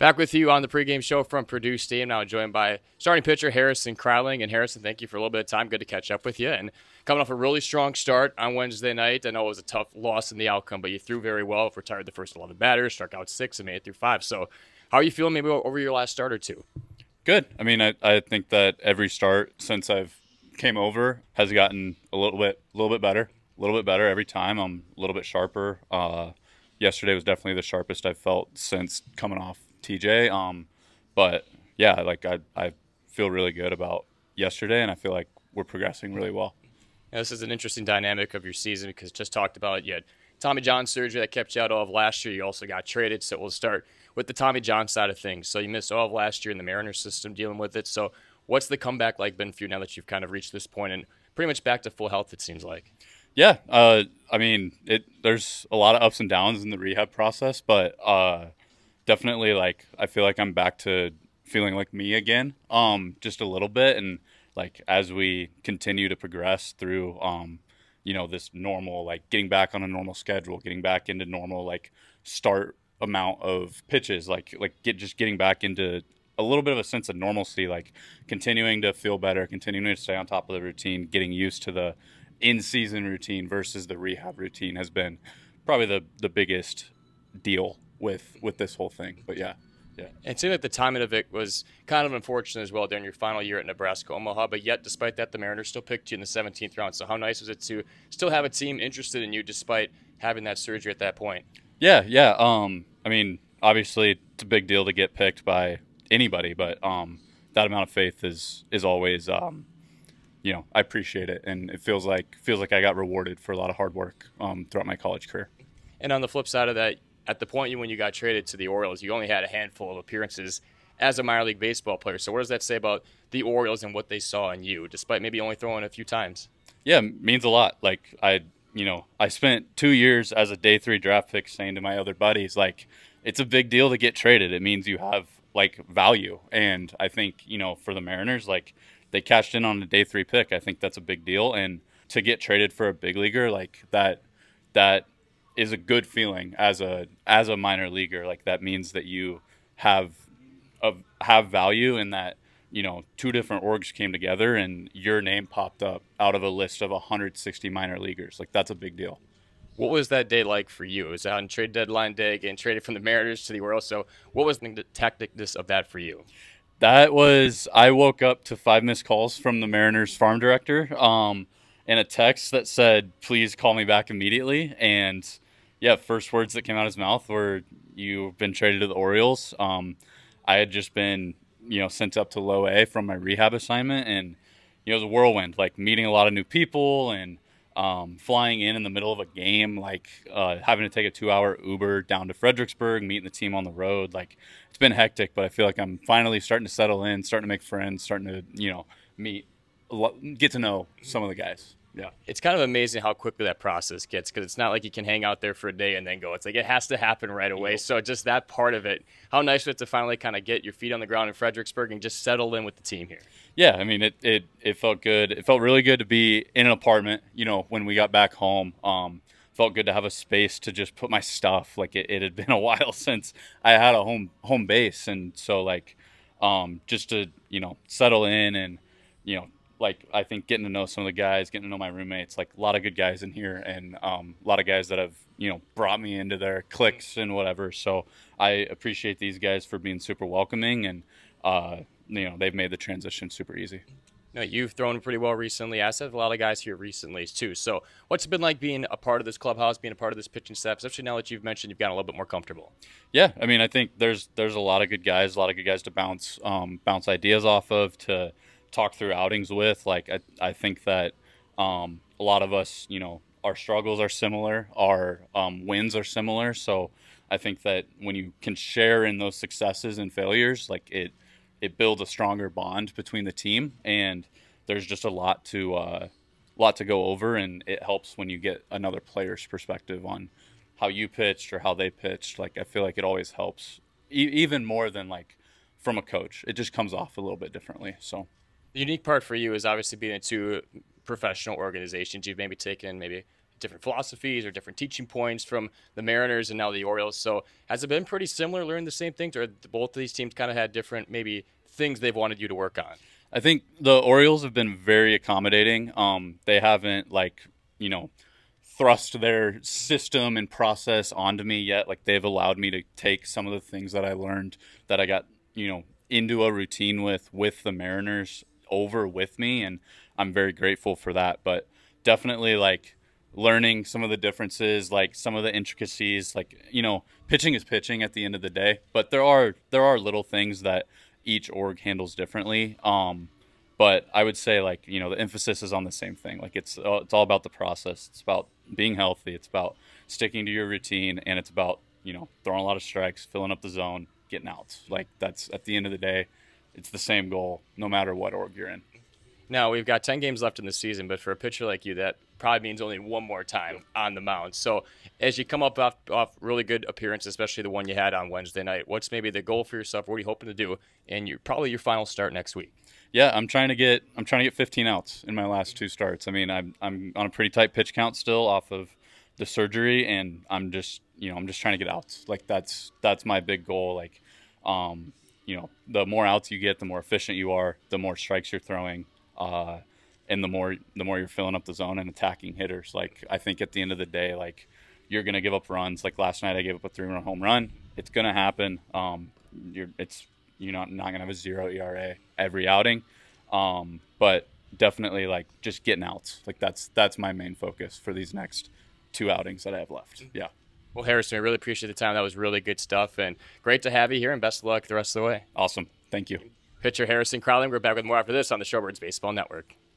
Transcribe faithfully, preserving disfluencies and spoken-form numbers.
Back with you on the pregame show from Purdue Stadium. Now joined by starting pitcher Harrison Crowling. And Harrison, thank you for a little bit of time. Good to catch up with you. And coming off a really strong start on Wednesday night. I know it was a tough loss in the outcome, but you threw very well. Retired the first eleven batters, struck out six, and made it through five. So how are you feeling maybe over your last start or two? Good. I mean, I, I think that every start since I've came over has gotten a little bit a little bit better, a little bit better every time. I'm a little bit sharper. Uh, yesterday was definitely the sharpest I've felt since coming off T J. Um, but yeah, like I I feel really good about yesterday, and I feel like we're progressing really well. Now, this is an interesting dynamic of your season because just talked about it. You had Tommy John surgery that kept you out all of last year. You also got traded, so we'll start with the Tommy John side of things. So you missed all of last year in the Mariners system dealing with it. So what's the comeback like been for you now that you've kind of reached this point and pretty much back to full health, it seems like? Yeah, uh, I mean, it. There's a lot of ups and downs in the rehab process, but uh, definitely, like, I feel like I'm back to feeling like me again, um, just a little bit, and like as we continue to progress through, um, you know, this normal, like getting back on a normal schedule, getting back into normal, like start amount of pitches, like like get just getting back into a little bit of a sense of normalcy, like continuing to feel better, continuing to stay on top of the routine, getting used to the in-season routine versus the rehab routine has been probably the the biggest deal with with this whole thing. But yeah. Yeah. And it seemed like the timing of it was kind of unfortunate as well during your final year at Nebraska Omaha, but yet despite that, the Mariners still picked you in the seventeenth round. So how nice was it to still have a team interested in you despite having that surgery at that point? Yeah, yeah. Um, I mean, obviously it's a big deal to get picked by anybody, but um, that amount of faith is is always, um, you know, I appreciate it, and it feels like feels like I got rewarded for a lot of hard work um, throughout my college career. And on the flip side of that, at the point you when you got traded to the Orioles, you only had a handful of appearances as a minor league baseball player. So what does that say about the Orioles and what they saw in you, despite maybe only throwing a few times? Yeah, it means a lot. Like I, you know, I spent two years as a day three draft pick saying to my other buddies, like, it's a big deal to get traded. It means you have like value. And I think, you know, for the Mariners, like they cashed in on a day three pick. I think that's a big deal. And to get traded for a big leaguer, like that, that is a good feeling as a as a minor leaguer. Like that means that you have a, have value, in that, you know, two different orgs came together and your name popped up out of a list of one hundred sixty minor leaguers. Like that's a big deal. What was that day like for you? It was on trade deadline day, getting traded from the Mariners to the Orioles. So what was the tacticness of that for you? That was, I woke up to five missed calls from the Mariners farm director, um, and a text that said, please call me back immediately. And yeah, first words that came out of his mouth were, you've been traded to the Orioles. Um, I had just been, you know, sent up to low A from my rehab assignment, and, you know, it was a whirlwind, like meeting a lot of new people and um, flying in in the middle of a game, like uh, having to take a two hour Uber down to Fredericksburg, meeting the team on the road. Like it's been hectic, but I feel like I'm finally starting to settle in, starting to make friends, starting to, you know, meet, get to know some of the guys. Yeah. It's kind of amazing how quickly that process gets, because it's not like you can hang out there for a day and then go. It's like it has to happen right away. So just that part of it, how nice was it to finally kind of get your feet on the ground in Fredericksburg and just settle in with the team here? Yeah, I mean, it, it, it felt good. It felt really good to be in an apartment, you know, when we got back home. Um, felt good to have a space to just put my stuff. Like it, it had been a while since I had a home home base. And so, like, um, just to, you know, settle in and, you know, like I think getting to know some of the guys, getting to know my roommates, like a lot of good guys in here, and um, a lot of guys that have, you know, brought me into their cliques and whatever. So I appreciate these guys for being super welcoming, and uh, you know, they've made the transition super easy. No, you've thrown pretty well recently. As have a lot of guys here recently too. So what's it been like being a part of this clubhouse, being a part of this pitching staff, especially now that you've mentioned you've gotten a little bit more comfortable? Yeah, I mean, I think there's there's a lot of good guys, a lot of good guys to bounce um, bounce ideas off of, to talk through outings with. Like I, I think that um, a lot of us, you know, our struggles are similar, our um, wins are similar. So I think that when you can share in those successes and failures, like it, it builds a stronger bond between the team, and there's just a lot to, uh, lot to go over, and it helps when you get another player's perspective on how you pitched or how they pitched. Like I feel like it always helps, e- even more than like from a coach. It just comes off a little bit differently. So. The unique part for you is obviously being in two professional organizations. You've maybe taken maybe different philosophies or different teaching points from the Mariners and now the Orioles. So has it been pretty similar, learning the same things, or both of these teams kind of had different maybe things they've wanted you to work on? I think the Orioles have been very accommodating. Um, they haven't like, you know, thrust their system and process onto me yet. Like they've allowed me to take some of the things that I learned that I got, you know, into a routine with with the Mariners over with me, and I'm very grateful for that. But definitely like learning some of the differences, like some of the intricacies, like, you know, pitching is pitching at the end of the day, but there are there are little things that each org handles differently. Um, but I would say like, you know, the emphasis is on the same thing. Like it's uh, it's all about the process. It's about being healthy. It's about sticking to your routine, and it's about, you know, throwing a lot of strikes, filling up the zone, getting outs. Like that's at the end of the day, it's the same goal no matter what org you're in. Now, we've got ten games left in the season, but for a pitcher like you, that probably means only one more time on the mound. So as you come up off, off really good appearances, especially the one you had on Wednesday night, what's maybe the goal for yourself? What are you hoping to do? And you're probably your final start next week. Yeah, I'm trying to get I'm trying to get fifteen outs in my last two starts. I mean, I'm I'm on a pretty tight pitch count still off of the surgery, and I'm just, you know, I'm just trying to get outs. Like that's that's my big goal. Like, um, you know, the more outs you get, the more efficient you are, the more strikes you're throwing. Uh, and the more the more you're filling up the zone and attacking hitters. Like I think at the end of the day, like you're gonna give up runs. Like last night, I gave up a three-run home run. It's gonna happen. Um, you're it's you're not not gonna have a zero E R A every outing, um, but definitely like just getting outs. Like that's that's my main focus for these next two outings that I have left. Yeah. Well, Harrison, I really appreciate the time. That was really good stuff, and great to have you here. And best of luck the rest of the way. Awesome. Thank you. Pitcher Harrison Crowling. We're back with more after this on the Showbirds Baseball Network.